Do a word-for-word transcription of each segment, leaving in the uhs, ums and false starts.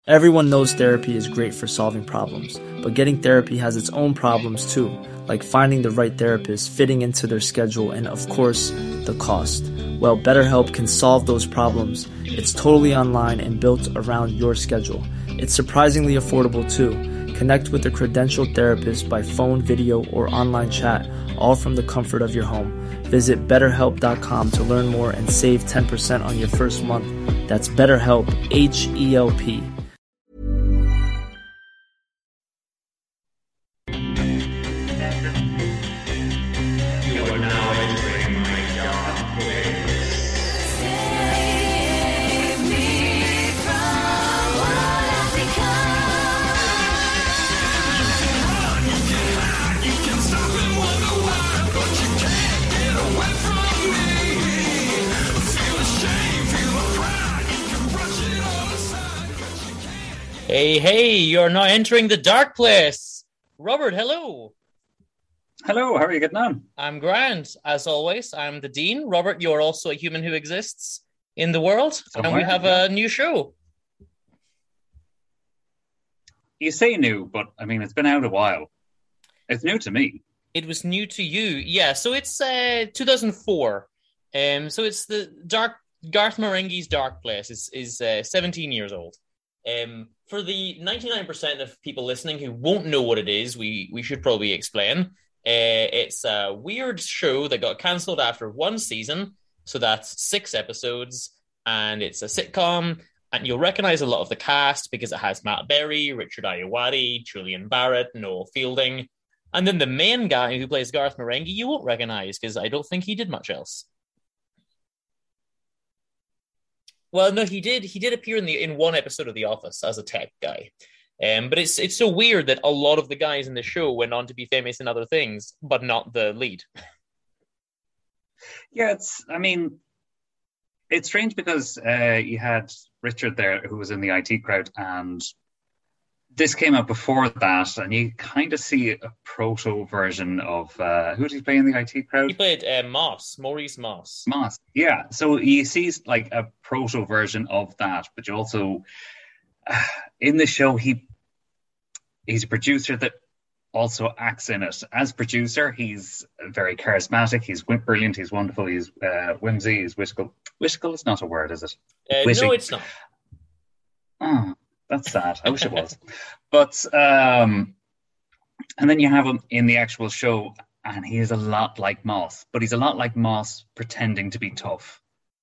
Everyone knows therapy is great for solving problems, but getting therapy has its own problems too, like finding the right therapist, fitting into their schedule, and of course, the cost. Well, BetterHelp can solve those problems. It's totally online and built around your schedule. It's surprisingly affordable too. Connect with a credentialed therapist by phone, video, or online chat, all from the comfort of your home. Visit better help dot com to learn more and save ten percent on your first month. That's BetterHelp, H E L P. Hey, hey, you're now entering the dark place. Robert, hello. Hello, how are you getting on? I'm grand. As always, I'm the Dean. Robert, you're also a human who exists in the world, Somewhere, and we have yeah. a new show. You say new, but I mean, it's been out a while. It's new to me. It was new to you, yeah. So it's uh, two thousand four. Um, so it's the dark Garth Marenghi's Dark Place is is uh, seventeen years old. Um, for the ninety-nine percent of people listening who won't know what it is, we, we should probably explain. Uh, it's a weird show that got cancelled after one season, so that's six episodes, and it's a sitcom, and you'll recognize a lot of the cast because it has Matt Berry, Richard Ayoade, Julian Barrett, Noel Fielding, and then the main guy who plays Garth Marenghi you won't recognize because I don't think he did much else. Well, no, he did. He did appear in the in one episode of The Office as a tech guy, um, but it's it's so weird that a lot of the guys in the show went on to be famous in other things, but not the lead. Yeah, it's. I mean, it's strange because uh, you had Richard there, who was in the I T crowd, and this came out before that, and you kind of see a proto version of uh, who did he play in the I T crowd? He played uh, Moss, Maurice Moss. Moss, yeah. So you see like a proto version of that, but you also uh, in the show he he's a producer that also acts in it. As producer, he's very charismatic. He's brilliant. He's wonderful. He's uh, whimsy. He's wishful. Wishful is not a word, is it? Uh, no, it's not. Oh. That's sad. I wish it was. But, um, and then you have him in the actual show, and he is a lot like Moss, but he's a lot like Moss pretending to be tough.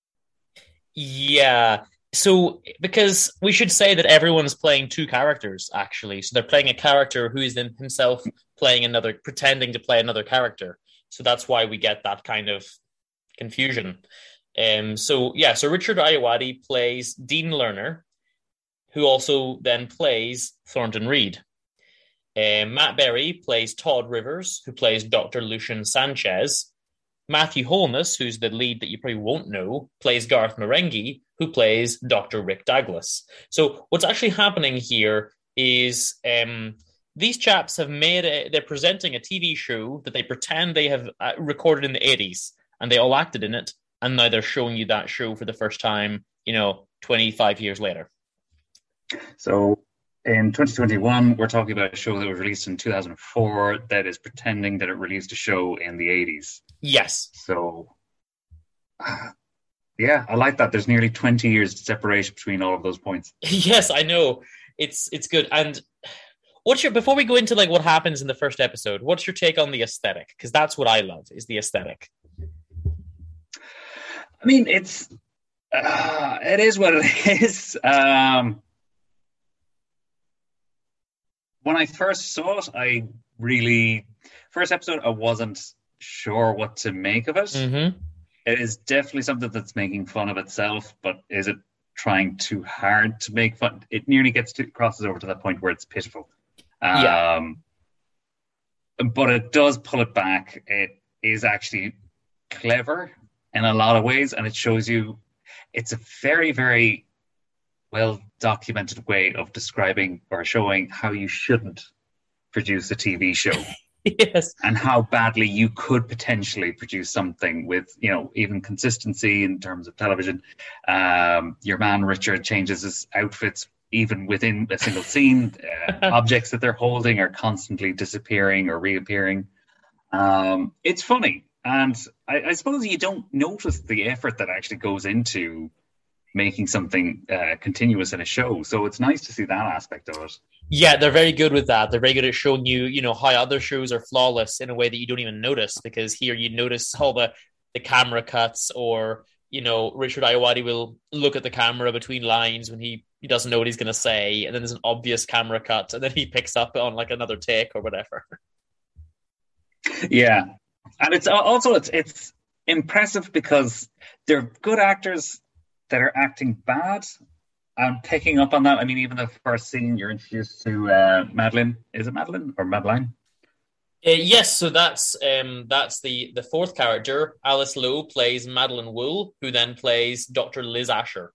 Yeah. So, because we should say that everyone's playing two characters, actually. So they're playing a character who is himself playing another, pretending to play another character. So that's why we get that kind of confusion. Um. So, yeah. So Richard Ayoade plays Dean Lerner, who also then plays Thornton Reed. Uh, Matt Berry plays Todd Rivers, who plays Doctor Lucian Sanchez. Matthew Holness, who's the lead that you probably won't know, plays Garth Marenghi, who plays Doctor Rick Douglas. So what's actually happening here is um, these chaps have made a, they're presenting a T V show that they pretend they have uh, recorded in the eighties, and they all acted in it, and now they're showing you that show for the first time, you know, twenty-five years later. So in twenty twenty-one, we're talking about a show that was released in two thousand four that is pretending that it released a show in the eighties. Yes. So, uh, yeah, I like that. There's nearly twenty years separation between all of those points. Yes, I know. It's it's good. And what's your before we go into like what happens in the first episode, what's your take on the aesthetic? Because that's what I love, is the aesthetic. I mean, it's uh, it is what it is. Um When I first saw it, I really, first episode, I wasn't sure what to make of it. Mm-hmm. It is definitely something that's making fun of itself, but is it trying too hard to make fun? It nearly gets to, crosses over to that point where it's pitiful. Um, yeah. But it does pull it back. It is actually clever in a lot of ways, and it shows you, it's a very, very well-documented way of describing or showing how you shouldn't produce a T V show. Yes. And how badly you could potentially produce something with, you know, even consistency in terms of television. Um, your man Richard changes his outfits even within a single scene. Uh, objects that they're holding are constantly disappearing or reappearing. Um, it's funny. And I, I suppose you don't notice the effort that actually goes into making something uh, continuous in a show. So it's nice to see that aspect of it. Yeah, they're very good with that. They're very good at showing you, you know, how other shows are flawless in a way that you don't even notice, because here you notice all the, the camera cuts, or, you know, Richard Ayoade will look at the camera between lines when he, he doesn't know what he's going to say, and then there's an obvious camera cut, and then he picks up on like another take or whatever. Yeah. And it's also, it's, it's impressive because they're good actors that are acting bad. I'm picking up on that. I mean, even the first scene, you're introduced to uh, Madeline. Is it Madeline or Madeline? Uh, yes, so that's um, that's the, the fourth character. Alice Lowe plays Madeline Wool, who then plays Doctor Liz Asher.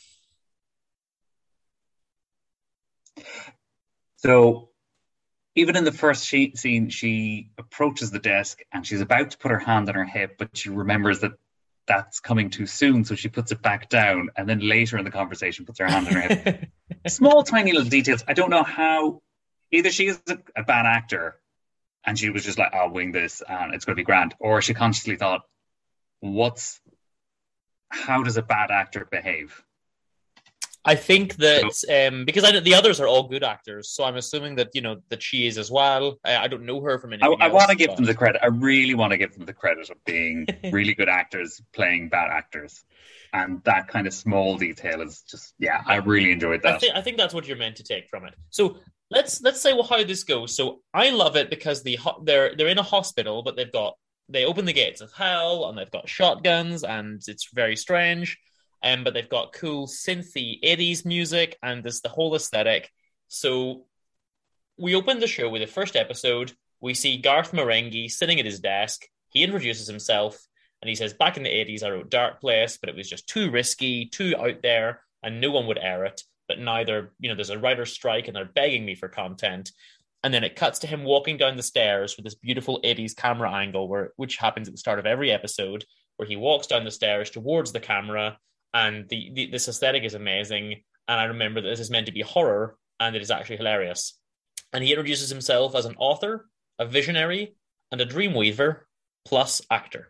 So even in the first she- scene, she approaches the desk and she's about to put her hand on her hip, but she remembers that that's coming too soon, so she puts it back down, and then later in the conversation puts her hand on her hip. Small, tiny little details. I don't know how. Either she is a, a bad actor, and she was just like, "I'll wing this, and it's going to be grand," or she consciously thought, "What's? How does a bad actor behave?" I think that um, because I, the others are all good actors, so I'm assuming that, you know, that she is as well. I, I don't know her from anything I, I else, want to give but... them the credit. I really want to give them the credit of being really good actors playing bad actors, and that kind of small detail is just, yeah, I really enjoyed that. I think I think that's what you're meant to take from it. So let's let's say well, how this goes. So I love it because the they're they're in a hospital, but they've got they open the gates of hell, and they've got shotguns, and it's very strange. Um, but they've got cool synthy eighties music, and there's the whole aesthetic. So we open the show with the first episode. We see Garth Marenghi sitting at his desk. He introduces himself, and he says, back in the eighties, I wrote Dark Place, but it was just too risky, too out there, and no one would air it. But now they're, you know, there's a writer's strike, and they're begging me for content. And then it cuts to him walking down the stairs with this beautiful eighties camera angle, where which happens at the start of every episode, where he walks down the stairs towards the camera. And the, the this aesthetic is amazing. And I remember that this is meant to be horror, and it is actually hilarious. And he introduces himself as an author, a visionary, and a dreamweaver, plus actor.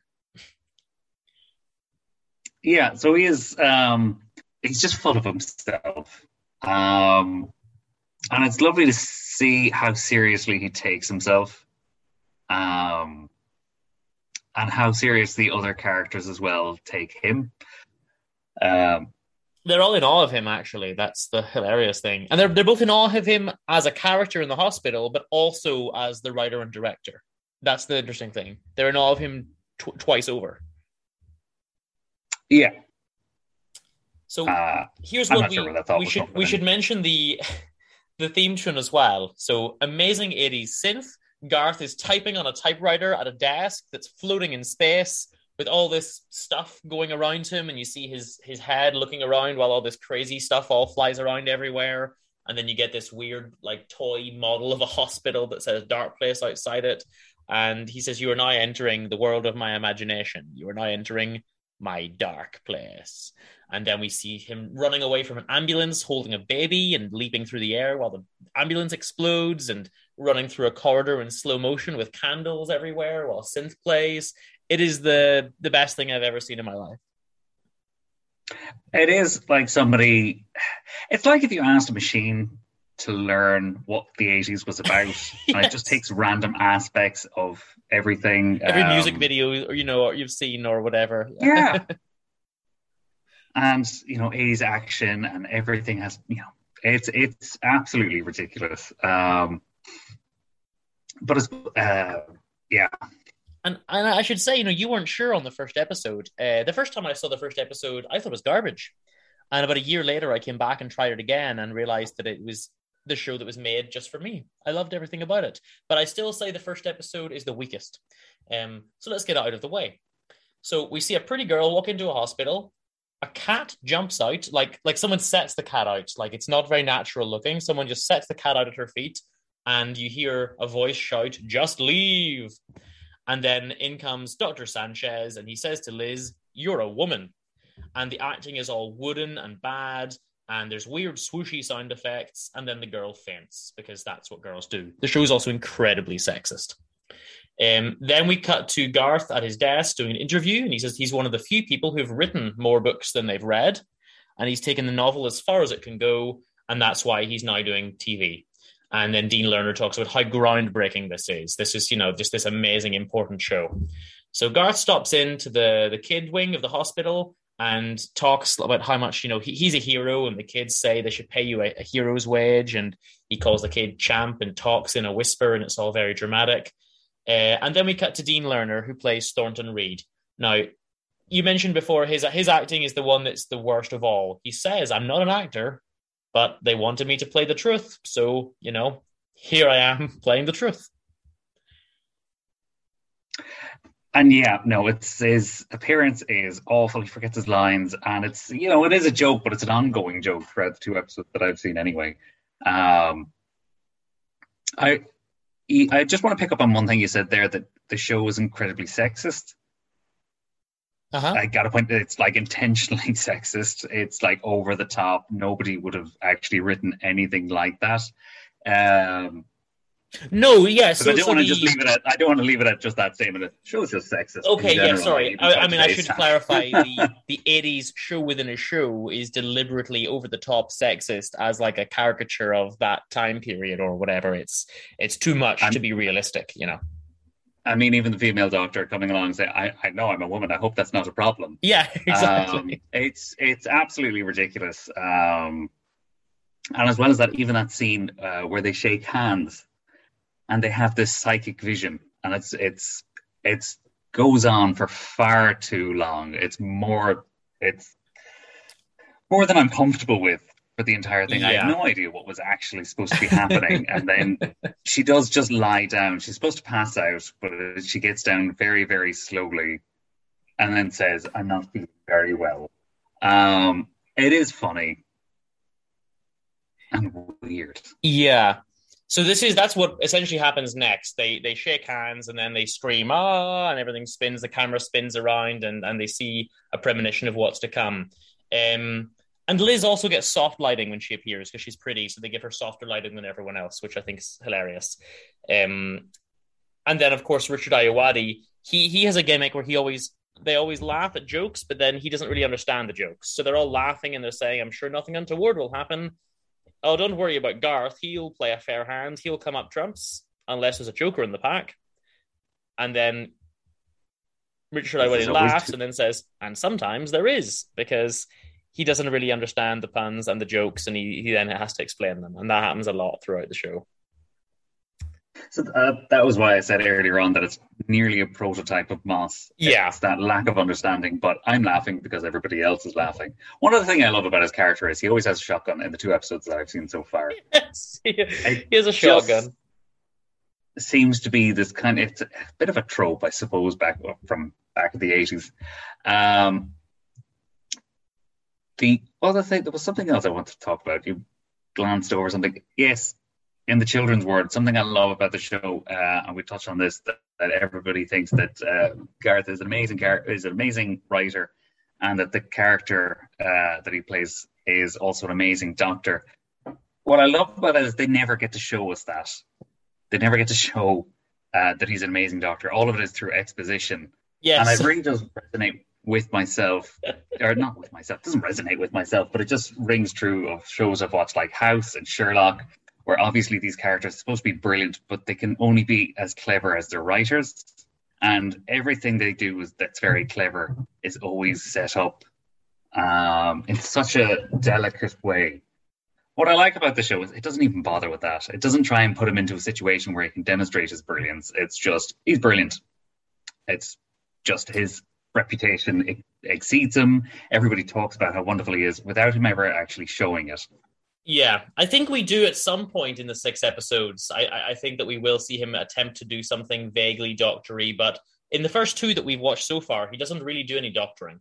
Yeah, so he is, um, he's just full of himself. Um, and it's lovely to see how seriously he takes himself. Um, and how serious the other characters as well take him. Um, they're all in awe of him, actually. That's the hilarious thing. And they're they're both in awe of him as a character in the hospital, but also as the writer and director. That's the interesting thing. They're in awe of him tw- twice over. Yeah. So uh, here's I'm what not we, sure where that thought we was should coming we from. should mention the the theme tune as well. So amazing eighties synth. Garth is typing on a typewriter at a desk that's floating in space, with all this stuff going around him, and you see his his head looking around while all this crazy stuff all flies around everywhere. And then you get this weird, like, toy model of a hospital that says Dark Place outside it. And he says, you are now entering the world of my imagination. You are now entering my dark place. And then we see him running away from an ambulance, holding a baby and leaping through the air while the ambulance explodes, and running through a corridor in slow motion with candles everywhere while synth plays. It is the the best thing I've ever seen in my life. It is like somebody... It's like if you asked a machine to learn what the eighties was about. Yes. And it just takes random aspects of everything. Every um, music video, or, you know, or you've seen or whatever. Yeah. And, you know, eighties action and everything has, you know, it's it's absolutely ridiculous. Um, but it's, uh, yeah. And and I should say, you know, you weren't sure on the first episode. Uh, the first time I saw the first episode, I thought it was garbage. And about a year later, I came back and tried it again and realized that it was the show that was made just for me. I loved everything about it. But I still say the first episode is the weakest. Um, so let's get it out of the way. So we see a pretty girl walk into a hospital. A cat jumps out, like like someone sets the cat out. Like, it's not very natural looking. Someone just sets the cat out at her feet, and you hear a voice shout, "Just leave." And then in comes Doctor Sanchez, and he says to Liz, "You're a woman." And the acting is all wooden and bad. and there's weird swooshy sound effects, and then the girl faints because that's what girls do. The show is also incredibly sexist. Um, then we cut to Garth at his desk doing an interview, and he says he's one of the few people who've written more books than they've read, and he's taken the novel as far as it can go, and that's why he's now doing T V. And then Dean Lerner talks about how groundbreaking this is. This is, you know, just this amazing, important show. So Garth stops into the, the kid wing of the hospital and talks about how much, you know, he, he's a hero, and the kids say they should pay you a, a hero's wage, and he calls the kid champ and talks in a whisper, and it's all very dramatic. Uh, and then we cut to Dean Lerner, who plays Thornton Reed. Now, you mentioned before his his acting is the one that's the worst of all. He says, I'm not an actor, but they wanted me to play the truth. So, you know, here I am playing the truth. And yeah, no, it's his appearance is awful. He forgets his lines, and it's, you know, it is a joke, but it's an ongoing joke throughout the two episodes that I've seen anyway. Um, I... I just want to pick up on one thing you said there, that the show is incredibly sexist. Uh-huh. I got to point that it's like intentionally sexist. It's like over the top. Nobody would have actually written anything like that. Um, no, yes. Yeah, so, I don't so want to the... just leave it at. I don't want to leave it at just that statement. The show's just sexist. Okay, yeah, sorry. I, I mean, I should clarify the the eighties show within a show is deliberately over the top sexist as like a caricature of that time period or whatever. It's it's too much I'm, to be realistic, you know. I mean, even the female doctor coming along and saying, I, I know I'm a woman. I hope that's not a problem. Yeah, exactly. Um, it's it's absolutely ridiculous. Um, and as well as that, even that scene uh, where they shake hands and they have this psychic vision, and it's it's it's goes on for far too long. It's more it's more than I'm comfortable with for the entire thing. Yeah. I have no idea what was actually supposed to be happening. And then she does just lie down. She's supposed to pass out, but she gets down very, very slowly and then says, I'm not feeling very well. Um, it is funny and weird. Yeah. So this is that's what essentially happens next. They they shake hands and then they scream, ah, and everything spins. The camera spins around and, and they see a premonition of what's to come. Um, and Liz also gets soft lighting when she appears because she's pretty, so they give her softer lighting than everyone else, which I think is hilarious. Um, and then, of course, Richard Ayoade, he he has a gimmick where he always they always laugh at jokes, but then he doesn't really understand the jokes. So they're all laughing and they're saying, I'm sure nothing untoward will happen. Oh, don't worry about Garth. He'll play a fair hand. He'll come up trumps unless there's a joker in the pack. And then Richard Ayoade laughs and then says, and sometimes there is, because he doesn't really understand the puns and the jokes, and he, he then has to explain them. And that happens a lot throughout the show. So uh, that was why I said earlier on that it's nearly a prototype of Moss. Yeah. It's that lack of understanding, but I'm laughing because everybody else is laughing. One other thing I love about his character is he always has a shotgun in the two episodes that I've seen so far. Yes, he has a shotgun. Seems to be this kind of, it's a bit of a trope, I suppose, back from back in the eighties. Um, the other thing, there was something else I wanted to talk about. You glanced over something. Yes. In the children's world, something I love about the show, uh, and we touched on this, that, that everybody thinks that uh, Garth is an amazing char- is an amazing writer, and that the character uh, that he plays is also an amazing doctor. What I love about it is they never get to show us that. They never get to show uh, that he's an amazing doctor. All of it is through exposition. Yes. And it really does resonate with myself, or not with myself, it doesn't resonate with myself, but it just rings true of shows I've watched like House and Sherlock, where obviously these characters are supposed to be brilliant, but they can only be as clever as their writers. And everything they do is that's very clever is always set up um, in such a delicate way. What I like about the show is it doesn't even bother with that. It doesn't try and put him into a situation where he can demonstrate his brilliance. It's just, he's brilliant. It's just his reputation it exceeds him. Everybody talks about how wonderful he is without him ever actually showing it. Yeah, I think we do at some point in the six episodes. I, I think that we will see him attempt to do something vaguely doctory, but in the first two that we've watched so far, he doesn't really do any doctoring.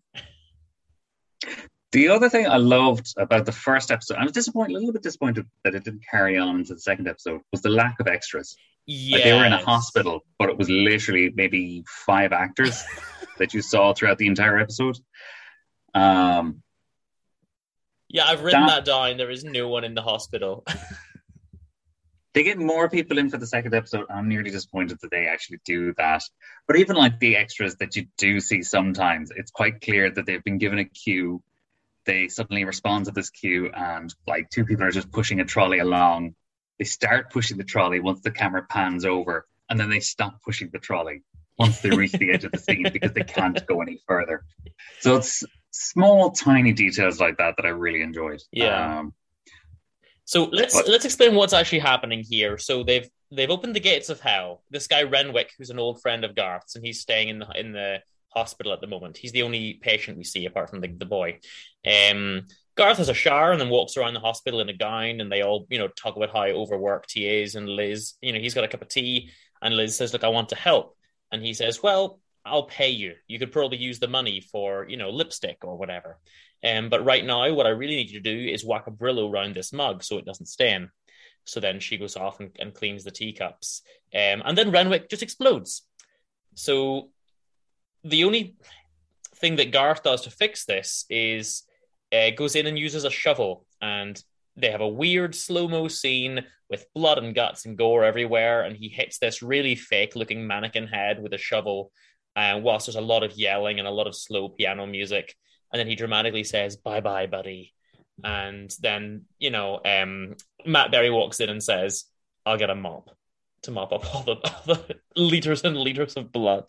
The other thing I loved about the first episode, I was disappointed, a little bit disappointed that it didn't carry on into the second episode, was the lack of extras. Yeah, like they were in a hospital, but it was literally maybe five actors that you saw throughout the entire episode. Um. Yeah, I've written that, that down. There is no one in the hospital. They get more people in for the second episode. I'm nearly disappointed that they actually do that. But even like the extras that you do see sometimes, it's quite clear that they've been given a cue. They suddenly respond to this cue, and like two people are just pushing a trolley along. They start pushing the trolley once the camera pans over, and then they stop pushing the trolley once they reach the edge of the scene because they can't go any further. So it's small, tiny details like that that I really enjoyed. Yeah. Um, So let's but, let's explain what's actually happening here. So they've they've opened the gates of hell. This guy Renwick, who's an old friend of Garth's, and he's staying in the in the hospital at the moment. He's the only patient we see apart from the, the boy. Um, Garth has a shower and then walks around the hospital in a gown, and they all, you know, talk about how overworked he is. And Liz, you know, he's got a cup of tea, and Liz says, "Look, I want to help." And he says, "Well, I'll pay you. You could probably use the money for, you know, lipstick or whatever. Um, but right now, what I really need you to do is whack a Brillo around this mug so it doesn't stain." So then she goes off and, and cleans the teacups. Um, and then Renwick just explodes. So the only thing that Garth does to fix this is uh, goes in and uses a shovel. And they have a weird slow-mo scene with blood and guts and gore everywhere. And he hits this really fake-looking mannequin head with a shovel, uh, whilst there's a lot of yelling and a lot of slow piano music. And then he dramatically says, "Bye-bye, buddy." And then, you know, um, Matt Berry walks in and says, "I'll get a mop to mop up all the, all the liters and liters of blood."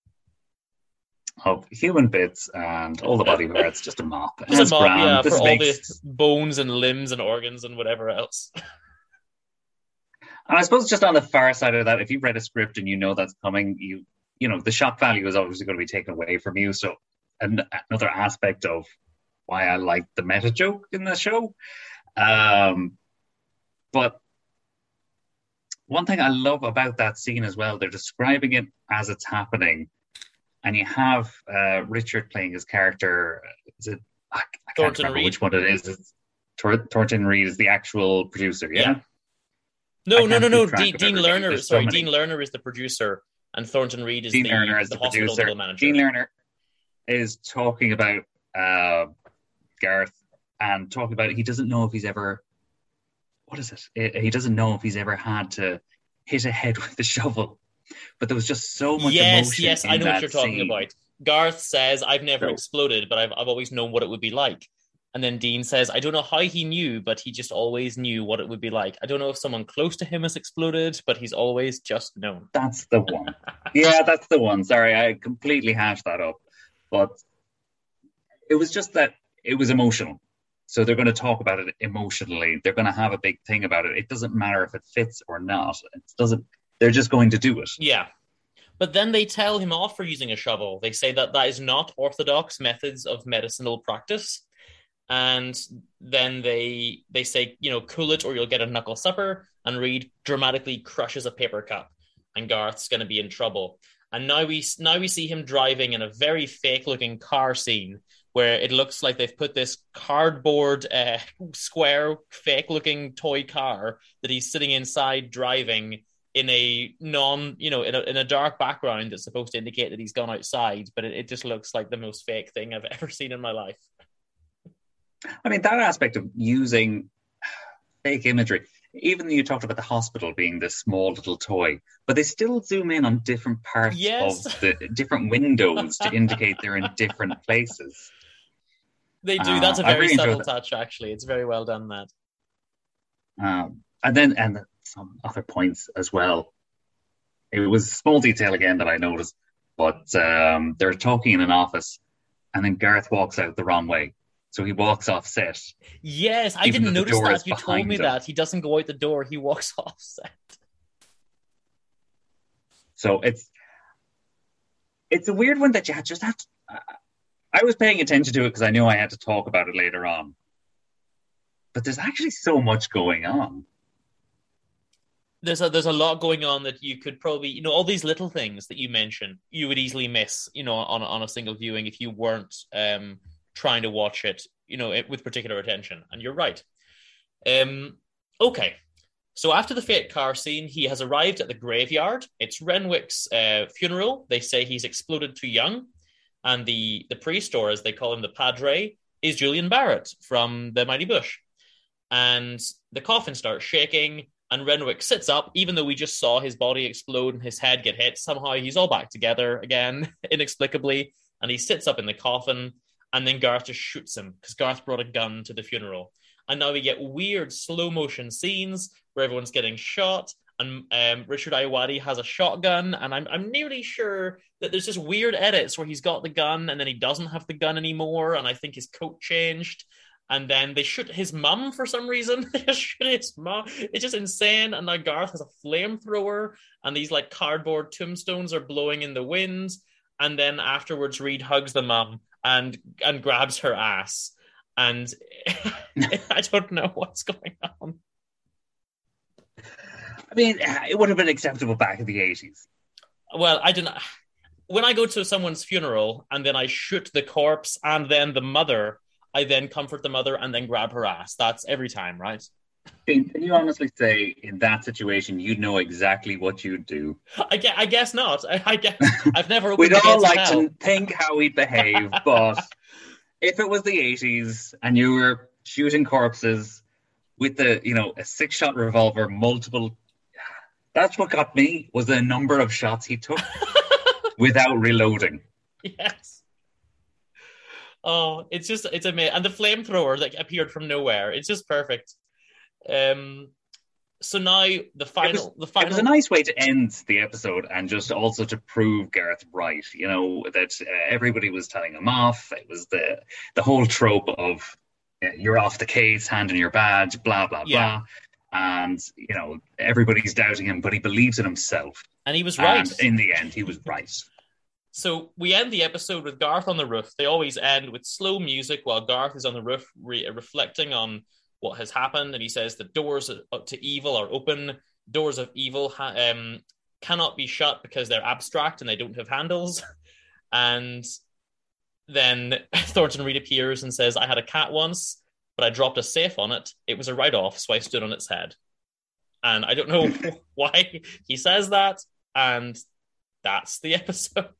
Of human bits and all the body parts, just a mop. Just a mop, grand. yeah, this for makes... all the bones and limbs and organs and whatever else. And I suppose just on the far side of that, if you've read a script and you know that's coming, you you know, the shock value is obviously going to be taken away from you. So an- another aspect of why I like the meta joke in the show. Um, but one thing I love about that scene as well, they're describing it as it's happening. And you have uh, Richard playing his character. Is it? I, I can't Thornton remember Reed. which one it is. It's Tor- Thornton Reed is the actual producer. Yeah. yeah. No, no, no, no. Dean, Dean Lerner. Sorry, so Dean Lerner is the producer, and Thornton Reed is Dean the, Lerner is the, the hospital producer. manager. Dean Lerner is talking about uh, Garth and talking about he doesn't know if he's ever. What is it? He doesn't know if he's ever had to hit a head with a shovel. But there was just so much yes, emotion. Yes, yes, in I know that what you're talking scene. about. Garth says, "I've never So, exploded, but I've I've always known what it would be like." And then Dean says, "I don't know how he knew, but he just always knew what it would be like. I don't know if someone close to him has exploded, but he's always just known." That's the one. Yeah, that's the one. Sorry, I completely hashed that up. But it was just that it was emotional. So they're going to talk about it emotionally. They're going to have a big thing about it. It doesn't matter if it fits or not. It doesn't. They're just going to do it. Yeah. But then they tell him off for using a shovel. They say that that is not orthodox methods of medicinal practice. And then they they say, you know, cool it or you'll get a knuckle supper. And Reed dramatically crushes a paper cup. And Garth's going to be in trouble. And now we now we see him driving in a very fake-looking car scene where it looks like they've put this cardboard, uh, square, fake-looking toy car that he's sitting inside driving in a non, you know, in a, in a dark background that's supposed to indicate that he's gone outside, but it, it just looks like the most fake thing I've ever seen in my life. I mean, that aspect of using fake imagery, even though you talked about the hospital being this small little toy, but they still zoom in on different parts yes. of the different windows to indicate they're in different places. They do. That's a very really subtle touch, actually. It's very well done, that. Um, and then, and some other points as well. It was a small detail again that I noticed, but um, they're talking in an office, and then Garth walks out the wrong way. So he walks off set. Yes, I didn't notice that. You told me him. that. He doesn't go out the door, he walks off set. So it's it's a weird one that you just have to... Uh, I was paying attention to it because I knew I had to talk about it later on. But there's actually so much going on. There's a there's a lot going on that you could probably, you know, all these little things that you mentioned, you would easily miss, you know, on, on a single viewing if you weren't um, trying to watch it, you know, it, with particular attention. And you're right. Um, okay. So after the fake car scene, he has arrived at the graveyard. It's Renwick's uh, funeral. They say he's exploded too young. And the, the priest, or as they call him, the padre, is Julian Barrett from The Mighty Bush. And the coffin starts shaking, and Renwick sits up, even though we just saw his body explode and his head get hit. Somehow he's all back together again, inexplicably, and he sits up in the coffin, and then Garth just shoots him, because Garth brought a gun to the funeral. And now we get weird slow-motion scenes where everyone's getting shot, and um, Richard Ayoade has a shotgun, and I'm I'm nearly sure that there's just weird edits where he's got the gun, and then he doesn't have the gun anymore, and I think his coat changed. And then they shoot his mum for some reason. They just shoot his mum. It's just insane. And now Garth has a flamethrower, and these like cardboard tombstones are blowing in the wind. And then afterwards, Reed hugs the mum and and grabs her ass. And I don't know what's going on. I mean, it would have been acceptable back in the eighties. Well, I don't know. When I go to someone's funeral and then I shoot the corpse and then the mother, I then comfort the mother and then grab her ass. That's every time, right? Can you honestly say in that situation you'd know exactly what you'd do? I guess, I guess not. I, I guess I've never opened We'd the all gates like of hell. to think how he'd behave, but if it was the eighties and you were shooting corpses with the, you know, a six-shot revolver, multiple, that's what got me, was the number of shots he took without reloading. Yes. Oh, it's just, it's amazing. And the flamethrower that appeared from nowhere. It's just perfect. Um, so now the final, it was, the final. It was a nice way to end the episode and just also to prove Gareth right. You know, that uh, everybody was telling him off. It was the, the whole trope of uh, you're off the case, hand in your badge, blah, blah, Yeah. blah. And, you know, everybody's doubting him, but he believes in himself. And he was right. And in the end, he was right. So we end the episode with Garth on the roof. They always end with slow music while Garth is on the roof re- reflecting on what has happened. And he says the doors to evil are open. Doors of evil ha- um, cannot be shut because they're abstract and they don't have handles. And then Thornton Reed appears and says, I had a cat once, but I dropped a safe on it. It was a write-off, so I stood on its head. And I don't know why he says that. And that's the episode.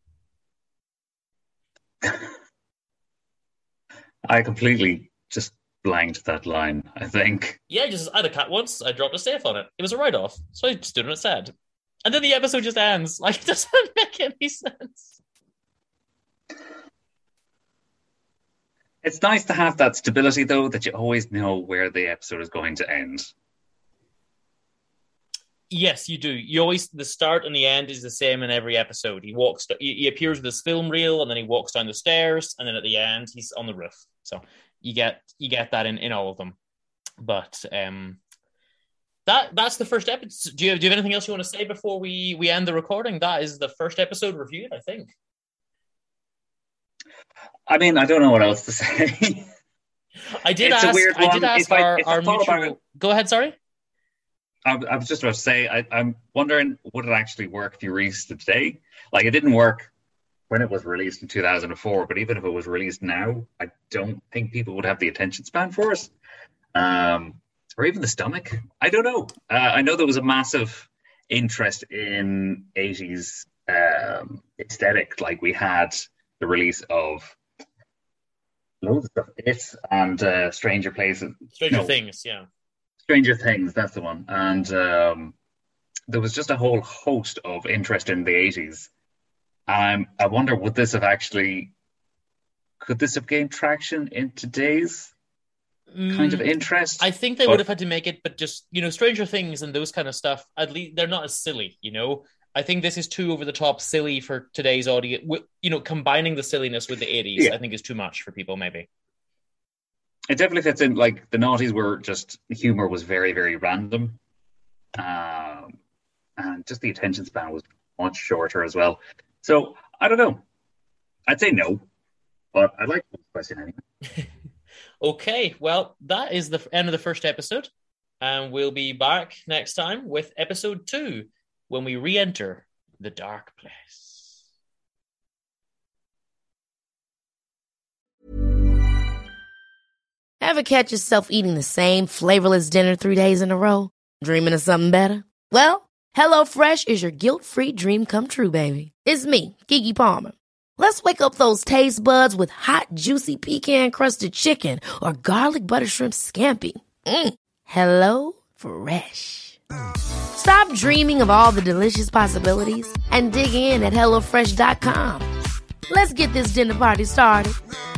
I completely just blanked that line, I think. Yeah, just I had a cat once, I dropped a safe on it. It was a write-off, so I stood on its head. And then the episode just ends. Like, it doesn't make any sense. It's nice to have that stability, though, that you always know where the episode is going to end. Yes, you do. You always, the start and the end is the same in every episode. He walks, he, he appears with his film reel, and then he walks down the stairs, and then at the end, he's on the roof. So you get you get that in, in all of them. But um, that that's the first episode. Do you, do you have anything else you want to say before we, we end the recording? That is the first episode reviewed, I think. I mean, I don't know what else to say. I did It's ask. a weird I did one. ask If I- our, if I our thought about mutual. it- Go ahead. Sorry. I, I was just about to say, I, I'm wondering, would it actually work if you released it today? Like, it didn't work when it was released in two thousand four, but even if it was released now, I don't think people would have the attention span for it. Um, or even the stomach. I don't know. Uh, I know there was a massive interest in eighties um, aesthetic. Like, we had the release of loads of stuff. It and uh, Stranger Places. Stranger No. Things. Yeah. Stranger Things, that's the one. And um, there was just a whole host of interest in the eighties. Um, I wonder, would this have actually, could this have gained traction in today's kind of interest? I think they But- would have had to make it, but just, you know, Stranger Things and those kind of stuff, at least they're not as silly, you know? I think this is too over the top silly for today's audience. W- You know, combining the silliness with the eighties, Yeah. I think is too much for people, maybe. It definitely fits in. Like, the noughties were just, the humor was very, very random. Um, and just the attention span was much shorter as well. So, I don't know. I'd say no, but I'd like to ask the question anyway. Okay, well, that is the end of the first episode. And we'll be back next time with episode two, when we re-enter the dark place. Ever catch yourself eating the same flavorless dinner three days in a row? Dreaming of something better? Well, HelloFresh is your guilt-free dream come true, baby. It's me, Keke Palmer. Let's wake up those taste buds with hot, juicy pecan-crusted chicken or garlic butter shrimp scampi. Mm. Hello Fresh. Stop dreaming of all the delicious possibilities and dig in at hello fresh dot com. Let's get this dinner party started.